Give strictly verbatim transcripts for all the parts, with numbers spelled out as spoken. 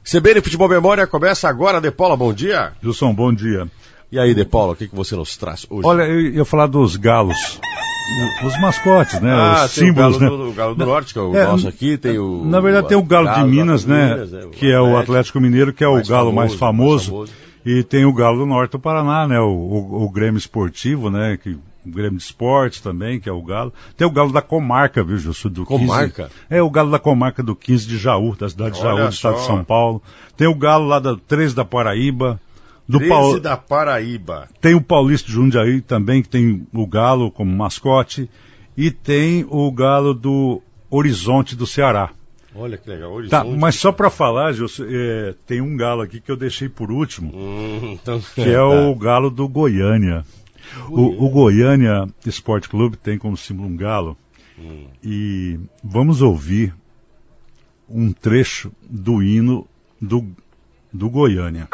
C B N Futebol Memória começa agora. De Paula, bom dia. Gilson, bom dia. E aí, De Paula, o que, que você nos traz hoje? Olha, eu ia falar dos galos, os mascotes, né? Ah, os símbolos, o né? galo do, o Galo do Norte, que é o é, nosso aqui, tem o... Na verdade tem o Galo, galo de Minas, né? Minas, né? Que é o Atlético Mineiro, que é o galo famoso, mais, famoso, mais famoso. E tem o Galo do Norte do Paraná, né? O, o, o Grêmio Esportivo, né? Que, o Grêmio de Esportes também, que é o Galo. Tem o Galo da Comarca, viu, Gilson? Do Comarca? quinze, é o Galo da Comarca do quinze de Jaú, da cidade de Jaú, do estado de São Paulo. Tem o Galo lá da treze da Paraíba. Do treze Paul... da Paraíba. Tem o Paulista de Jundiaí também, que tem o Galo como mascote. E tem o Galo do Horizonte do Ceará. Olha que legal, Horizonte. Tá, mas só para falar, Gilson, é, tem um galo aqui que eu deixei por último, hum, então... que é o Galo do Goiânia. O, o Goiânia Esporte Clube tem como símbolo um galo. Hum. E vamos ouvir um trecho do hino do, do Goiânia.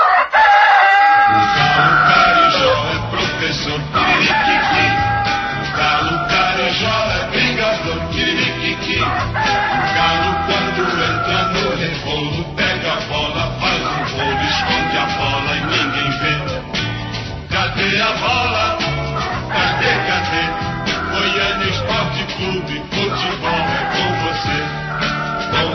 O galo carijó é professor Tiririquiqui. O galo carijó é brigador Tiririquiqui. O galo quando entra no rebolo pega a bola, faz um gol, esconde a bola e ninguém vê. Cadê a bola? Cadê, cadê? Goiânia Esporte Clube, futebol é com você. Com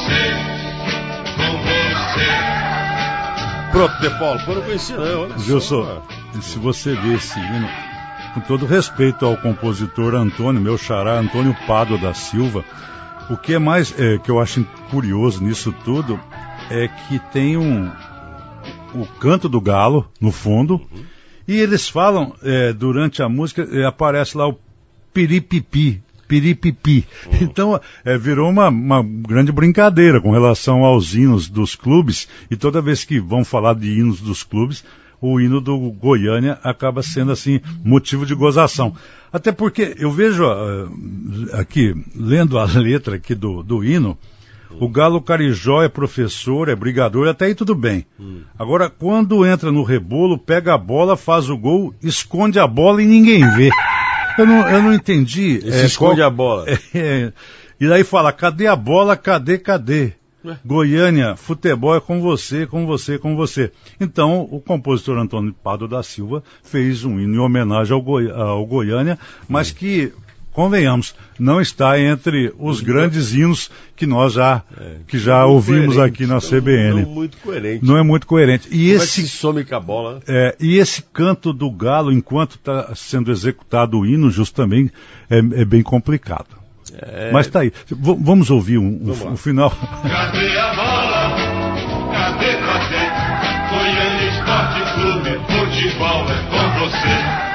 você, com você. Pronto, De Paulo, eu não conhecia não, olha Gilson, só. Se você vê esse hino, com todo respeito ao compositor Antônio, meu xará, Antônio Pádua da Silva, o que é mais, é, que eu acho curioso nisso tudo, é que tem um, o canto do galo no fundo, uhum. E eles falam, é, durante a música, é, aparece lá o piripipi, piripipi. Uhum. Então, é, virou uma, uma grande brincadeira com relação aos hinos dos clubes, e toda vez que vão falar de hinos dos clubes, o hino do Goiânia acaba sendo, assim, motivo de gozação. Até porque eu vejo uh, aqui, lendo a letra aqui do, do hino, hum. o Galo Carijó é professor, é brigador, até aí tudo bem. Hum. Agora, quando entra no rebolo, pega a bola, faz o gol, esconde a bola e ninguém vê. Eu não, eu não entendi. É, esconde qual, a bola. É, é, e daí fala, cadê a bola, cadê, cadê? Ué? Goiânia, futebol é com você, com você, com você. Então, o compositor Antônio Pádua da Silva fez um hino em homenagem ao, Goi, ao Goiânia, mas hum. que, convenhamos, não está entre os grandes hinos que nós já, é, que já ouvimos aqui na C B N. Não é muito coerente. Não é muito coerente. E Como esse, é que se some com a bola? É, e esse canto do galo, enquanto está sendo executado o hino, justamente, é, é bem complicado. É... Mas tá aí. V- vamos ouvir um, um, um final. Cadê a bola? Cadê, cadê? Goiânia Esporte Clube, futebol é com você.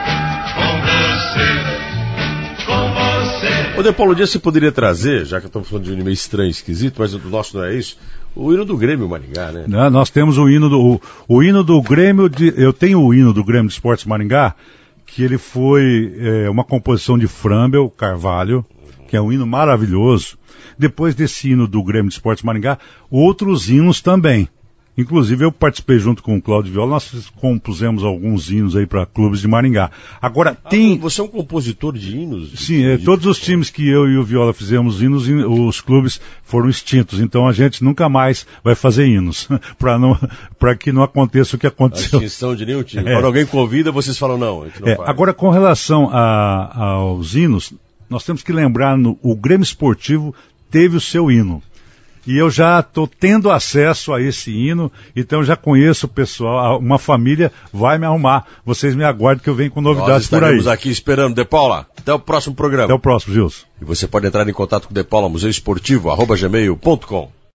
Com você. Com você. Ô, De Paulo, um dia você poderia trazer, já que estamos falando de um hino meio estranho, esquisito, mas o nosso não é isso, o hino do Grêmio Maringá, né? Não, nós temos o hino do o, o hino do Grêmio de, eu tenho o hino do Grêmio de Esportes Maringá, que ele foi é, uma composição de Frambel Carvalho, que é um hino maravilhoso. Depois desse hino do Grêmio de Esportes Maringá, outros hinos também. Inclusive, eu participei junto com o Cláudio Viola, nós compusemos alguns hinos aí para clubes de Maringá. Agora, ah, tem... Você é um compositor de hinos? Sim, é, todos os times que eu e o Viola fizemos hinos, os clubes foram extintos, então a gente nunca mais vai fazer hinos, para não, para que não aconteça o que aconteceu. A extinção de nenhum time. É. Quando alguém convida, vocês falam não, a gente não é, faz. Agora, com relação a, aos hinos, nós temos que lembrar, no, o Grêmio Esportivo teve o seu hino. E eu já estou tendo acesso a esse hino, então já conheço o pessoal, uma família vai me arrumar. Vocês me aguardem que eu venho com novidades por aí. Nós estaremos aqui esperando, De Paula. Até o próximo programa. Até o próximo, Gilson. E você pode entrar em contato com o De Paula, museu esportivo, arroba gmail ponto com.